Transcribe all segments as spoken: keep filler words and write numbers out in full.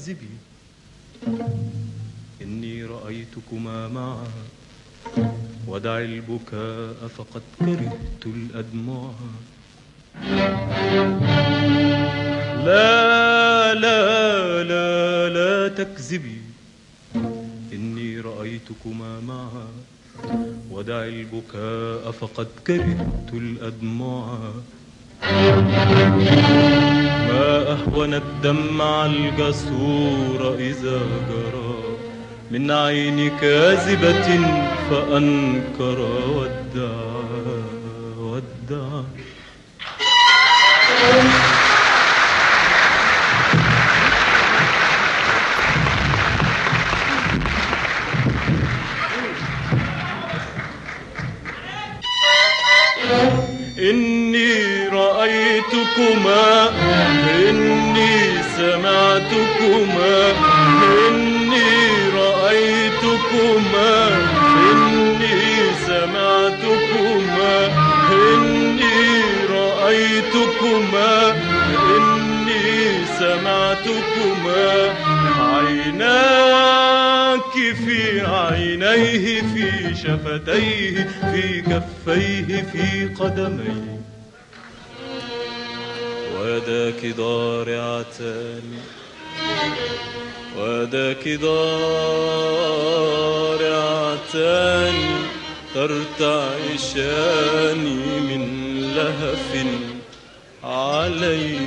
تكذبي، إني رأيتكما معا ودعي البكاء فقد كرهت الأدمع. لا لا لا لا تكذبي، إني رأيتكما معا ودعي البكاء فقد كرهت الأدمع. ما أهون الدمع الجسور إذا جرى من عين كاذبة فأنكر وادعى وادعى. إني رأيتكما، إني سمعتكما، إني رأيتكما، إني سمعتكما، إني رأيتكما، إني سمعتكما. عيناك في عينيه، في شفتيه، في كفيه، في قدميه، ويداك ضارعتان، ويداك ضارعتان ترتعشان من لهف عليه.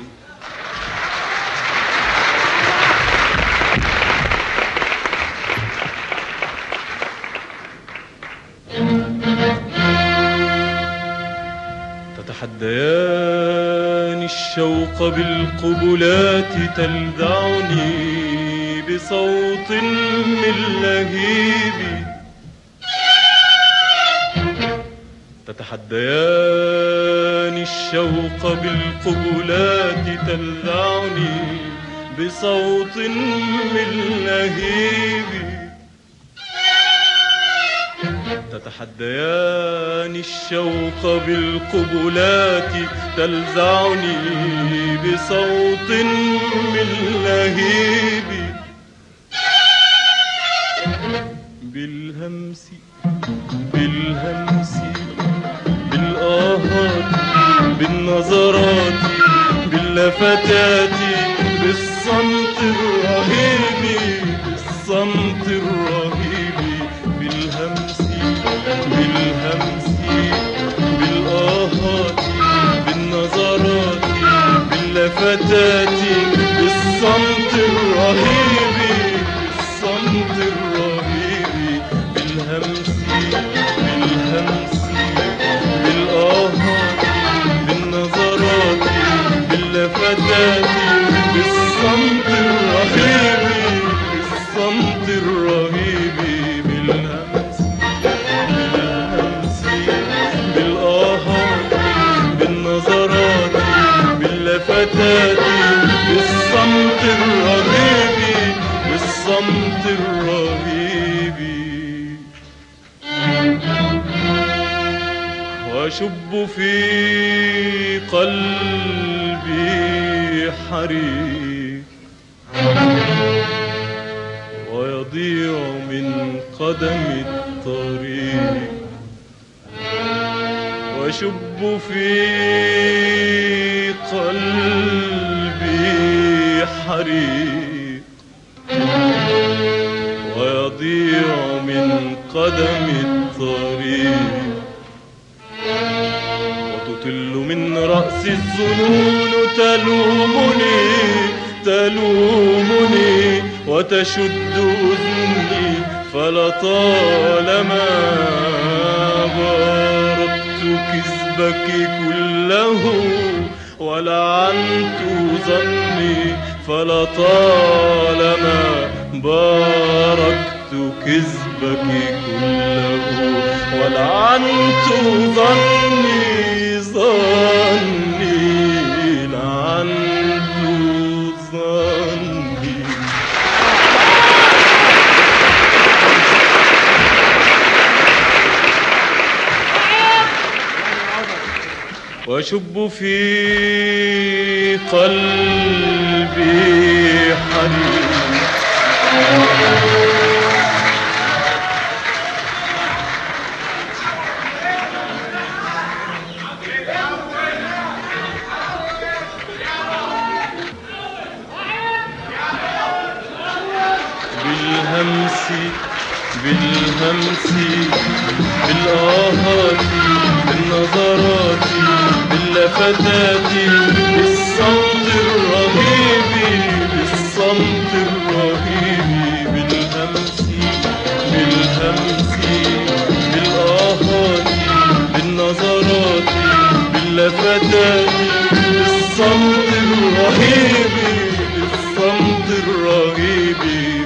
تتحديان الشوق بالقبلات، تلدعني بصوت من لهيب. تتحديان الشوق بالقبلات، تلدعني بصوت من لهيب. تتحديان الشوق بالقبلات، تلزعني بصوت من لهيب. بالهمس بالهمس بالآهات، بالنظرات، باللفتات، بالصمت الرهيب، بالصمت الرهيب. بالهمس بالهمس بالآهات، بالنظرات، باللفتات، بالصمت الرهيب، بالصمت الرهيب. بالهمس بالهمس بالآهات، بالنظرات، باللفتات، بالصمت الرهيب، بالصمت الرهيب. بالهمس بالهمس بالآهات، بالنظرات، باللفتات، بالصمت الرهيب، بالصمت الرهيب. وأشب في قلبي حريق، ويضيع من قدم الطريق. وأشب في قلبي حريق، ويضيع من قدم الطريق. وتطل من رأسي الظنون، تلومني تلومني وتشد أذني. فلطالما باركت كذبك كله ولعنت ظني. فلطالما باركت كذبك كله ولعنت ظني. ظني لعنت ظني. وأشب في قلبي حرير. بالهمس بالهمس بالآهات بالنظرات باللفتات بالصمت الرهيب بالصمت الرهيب. بالهمس بالهمس بالآهات بالنظرات باللفتات بالصمت الرهيب بالصمت الرهيب.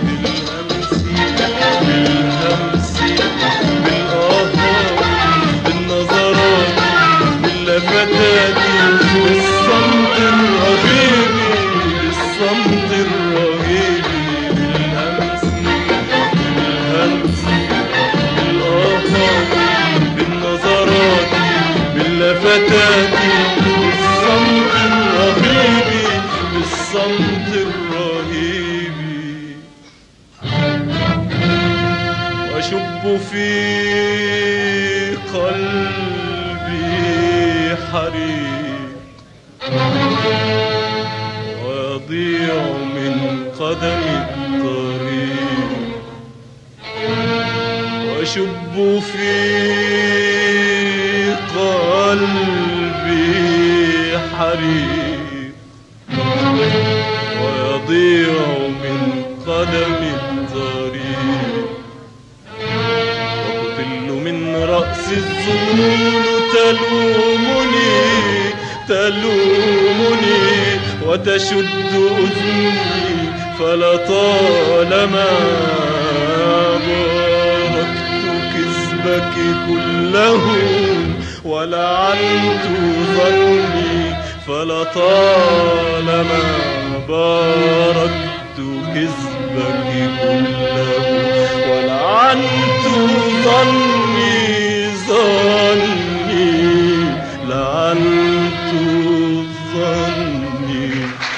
بالهمس بالآهات بالنظرات باللفتات بالصمت الرهيب بالصمت الرهيب. بالهمس بالهمس بالآهات بالنظرات باللفتات بالصمت الرهيب بالصمت الرهيب. أشب في قلبي حرير ويضيع من قدم الطريق. وأشب في قلبي حرير ويضيع من قدم الطريق. من رأس الظنون تلومني تلومني وتشد أذني فلطالما باركت كذبك كله ولعنت ظني فلطالما باركت كذبك كله ولعنت ظني ظني لعنت ظني.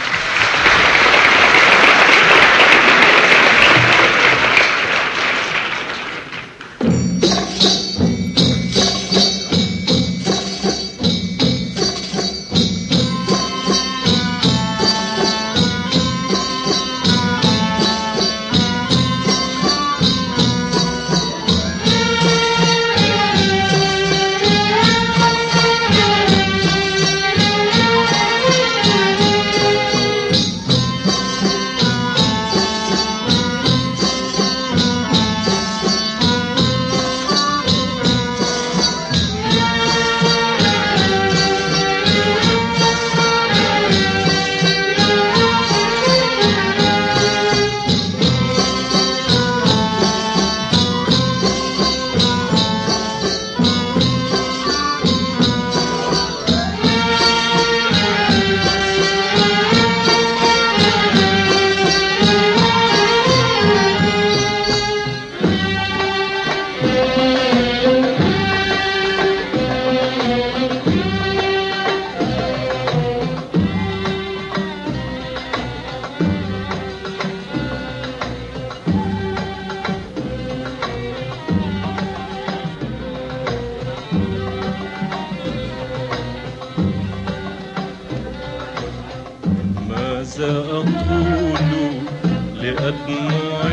ماذا أقول لأدمع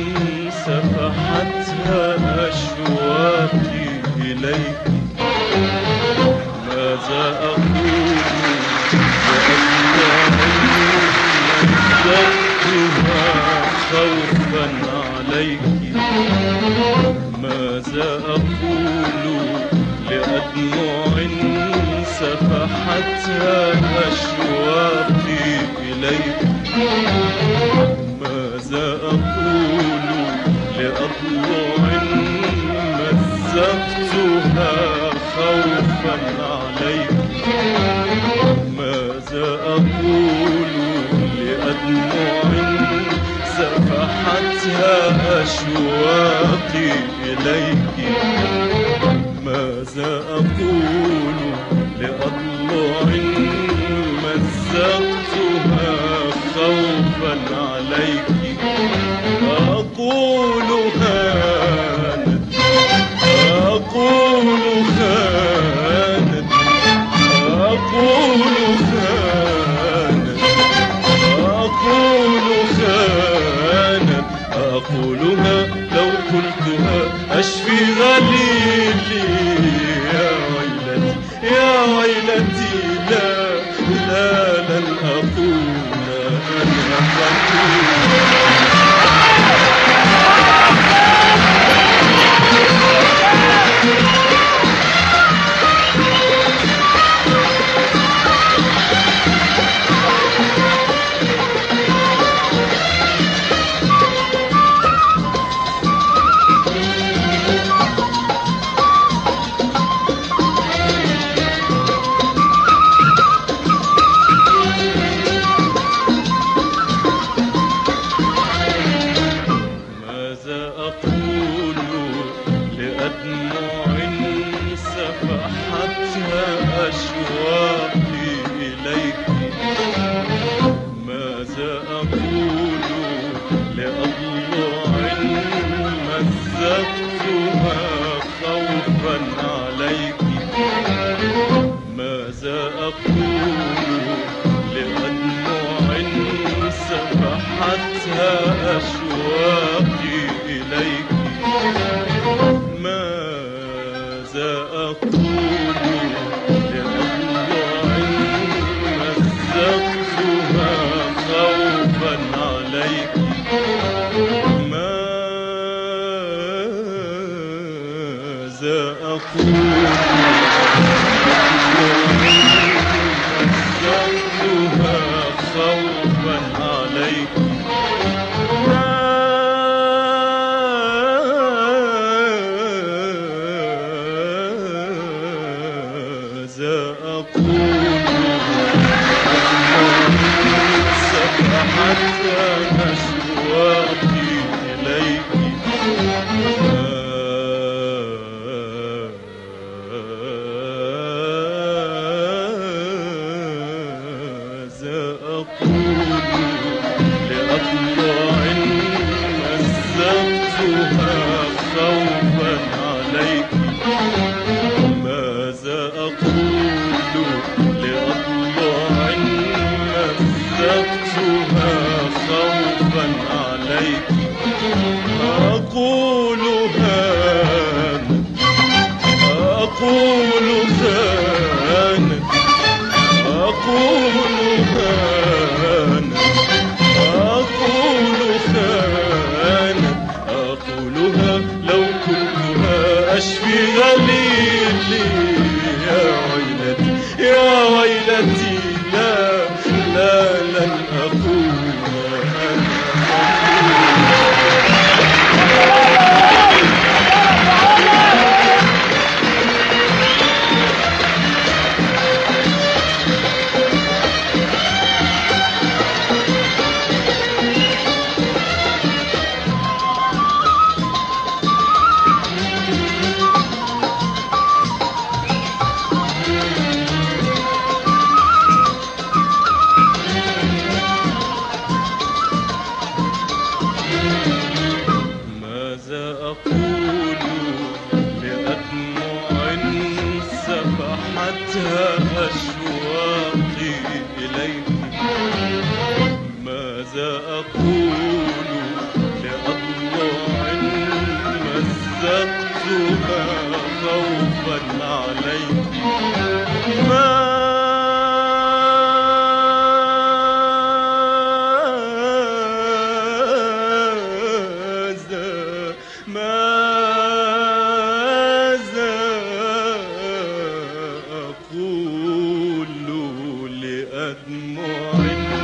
سفحتها أشواقي إليك؟ ماذا أقول لأدمع مزقتها خوفا عليك؟ ماذا أقول لأدمع سفحتها أشواقي إليك؟ ماذا أقول لأضلع مزقتها خوفا عليك؟ ماذا أقول لأدمع سفحتها أشواقي إليك؟ ماذا أقول لأضلع مزقتها خوفا عليك؟ سبحتها أشواقي إليك. ماذا أقول لأضلع مزقتها خوفا عليك؟ ماذا أقول لأدمع سبحتها أشواقي إليك؟ ماذا أقول لأضلع مزقتها خوفا عليك؟ ماذا أقول مزقتها خوفا عليك؟ ماذا أقول سبحتها أشواقي إليك؟ ماذا أقول لأضلع مزقتها خوفا عليك؟ ماذا أقول لأضلع مزقتها خوفا عليك؟ أقول هانت أقول هانت أقول هانت أقول خانت أقولها لو كنتها أشفي غليلي. يا ويلتي يا ويلتي لا لا لن أقول أنا ماذا أقول لأدمع سبحتها أشواقي إليك؟ ماذا أقول لأضلع مزقتها خوفا عليك؟ ماذا أقول لأدمع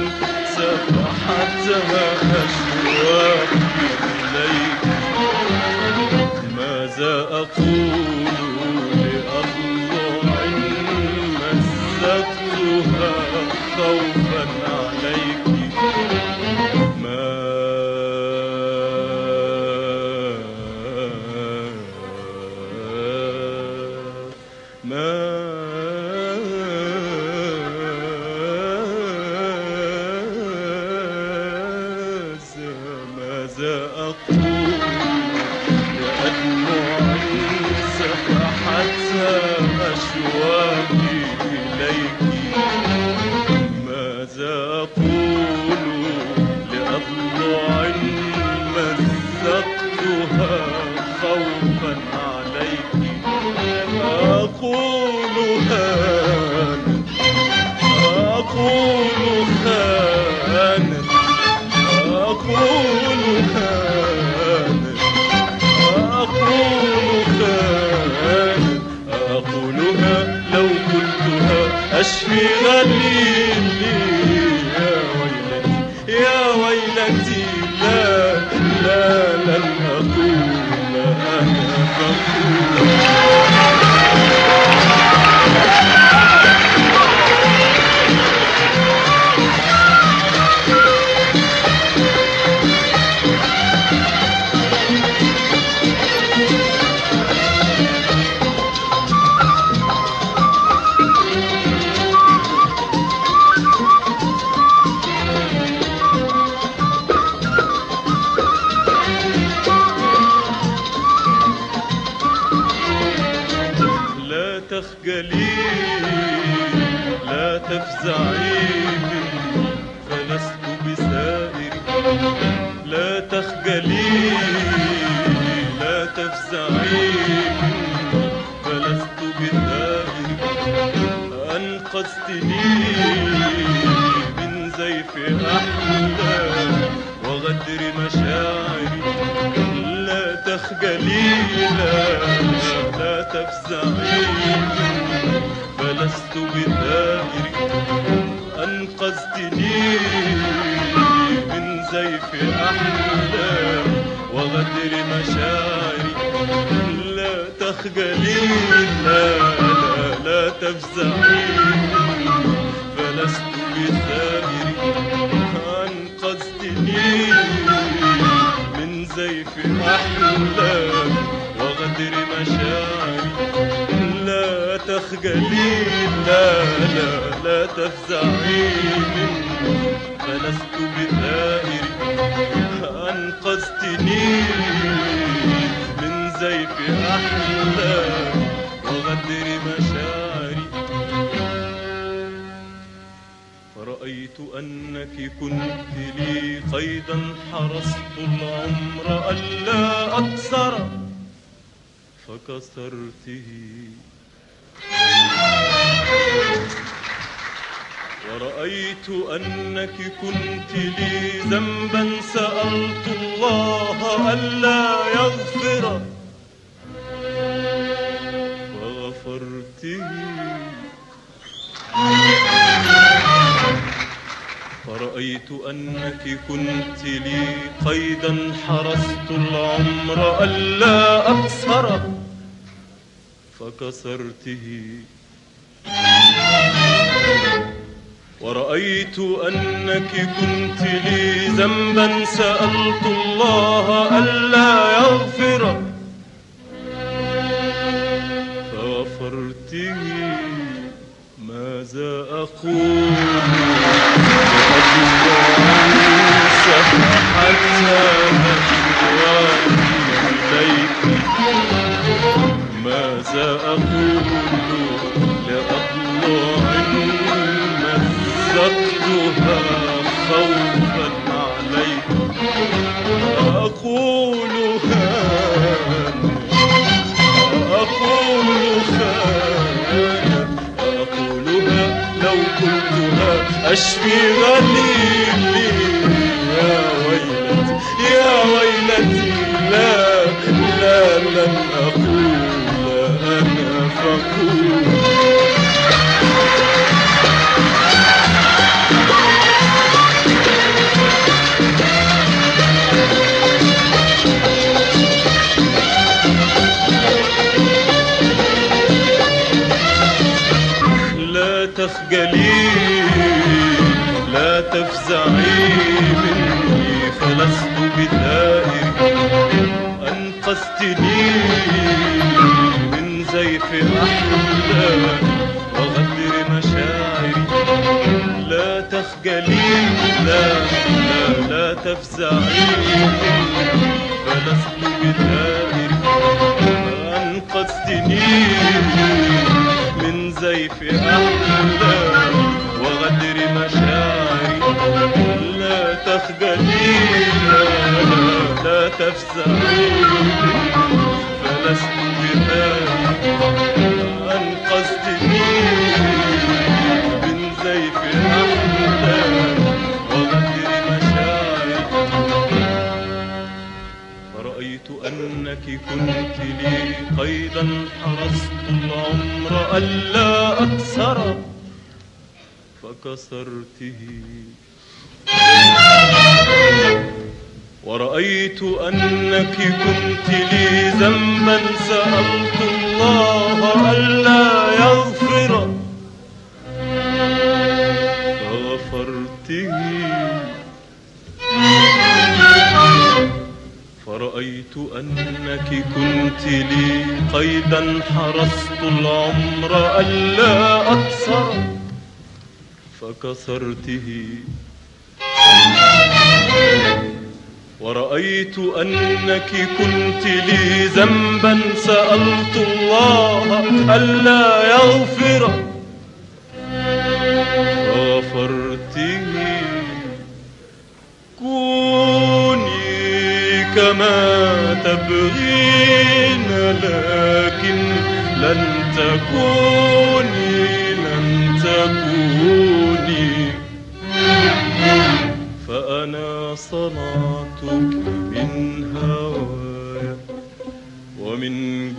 سبحتها أشواقي إليك؟ ماذا أقول لأضلع مزقتها خوفا عليك؟ ماذا أقول لأدمع سبحتها أشواقي إليك؟ ماذا أقول لأضلع مزقتها خوفا عليك؟ أقول هانت أقول خانت أقول هانت أقول خانت أقولها لو قلتها أشفي غليلي. يا ويلتي يا ويلتي لا لا لن أقول أنا فقول. تخجلي لا تفزعي مني فلست بسائر، لا تخجلي لا تفزعي مني فلست بثائر، أنقذتني من زيف أحلامي وغدر مشاعري، لا تخجلي لا لا تفزعي مني فلست بثائر، أنقذتني من زيف أحلامي وغدر مشاعري، لا تخجلي لا لا لا تفزعي مني فلست بثائر، أنقذتني من زيف أحلامي وغدر مشاعري، لا تخجلي لا لا لا تفزعي مني فلست بثائر، أنقذتني من زيف أحلامي وغدر مشاعري، فرأيت أنك كنت لي قيدا حرصت العمر ألا أكسر فكسرته، ورأيت أنك كنت لي ذنبا سألت الله ألا يغفر فغفرته، فرأيت أنك كنت لي قيدا حرصت العمر ألا أكسر فكسرته، ورأيت أنك كنت لي ذنبا سألت الله ألا يغفر فغفرته، ماذا أقول حتى إليك، ماذا أقول لأضلع مزقتها خوفا عليك، أقولها أقولها أقولها لو كنتها أشفي غليلي، يا ويلتي يا ويلتي لا لا لن أقول أنا فقول، لا تخجلي لا تفزعي مني فلست بثائر، أنقذتني من زيف أحلامي وغدر مشاعري، لا تخجلي لا لا لا تفزعي مني فلست بثائر، أنقذتني من زيف أحلامي وغدر مشاعري، لا تخجلي لا لا لا تفزعي فلست بثائر، أنقذتني من زيف أحلامي وغدر مشاعري، فرأيت أنك كنت لي قيدا حرصت العمر ألا أكسر فكسرته، ورأيت أنك كنت لي ذنبا سألت الله ألا يغفر فغفرته، فرأيت أنك كنت لي قيدا حرصت العمر ألا أكسر فكسرته، ورأيت أنك كنت لي ذنبا سألت الله ألا يغفر فغفرته. كوني كما تبغين لكن لن تكوني لن تكوني، فأنا صنعتك من هوايا ومن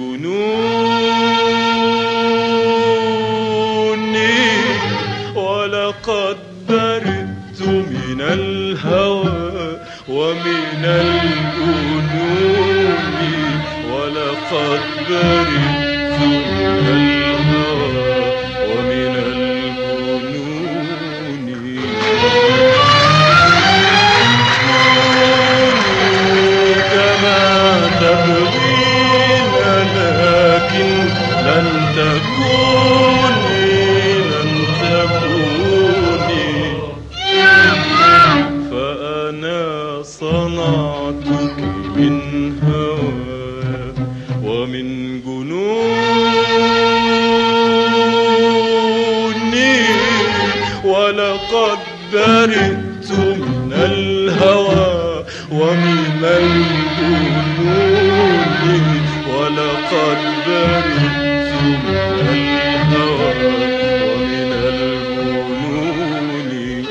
جنوني، ولقد برئت من الهوى ومن الجنون، ولقد برئت من الهوى ومن الجنون. كما تبغين لكن لن تكوني لن تكوني، فأنا صنعتك من هوايا ومن جنوني، ولقد برئت من الهوى ومن الجنون، ولقد برئت من الهوى ومن الجنون.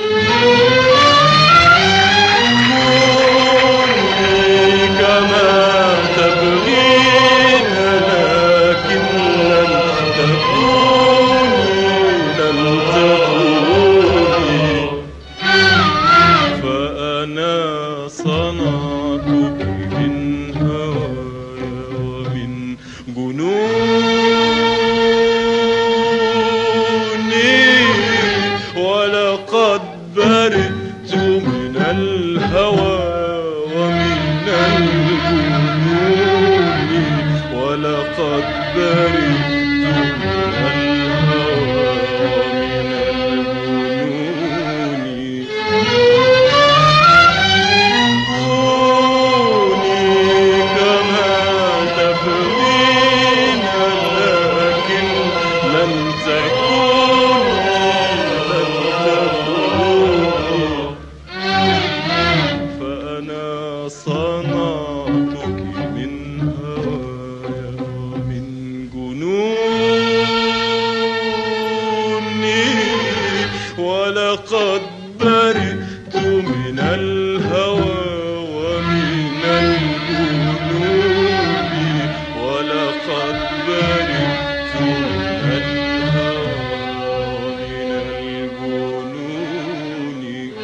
كوني كما تبغين لكن لن تكوني لن تكوني، فأنا صنعتك من هوايا ومن جنوني، ولقد برئت من الهوى ومن الجنون، ولقد برئت من الهوى ومن الجنون. كوني كما تبغين لكن لن تكوني لن تكوني، فأنا صنعتك من هوايا ومن جنوني، ولقد برئت من الهوى ومن الجنون، ولقد برئت من الهوى ومن الجنون.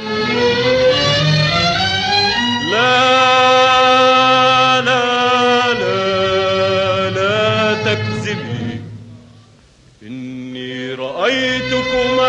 لا لا لا لا تكذبي، إني رأيتكما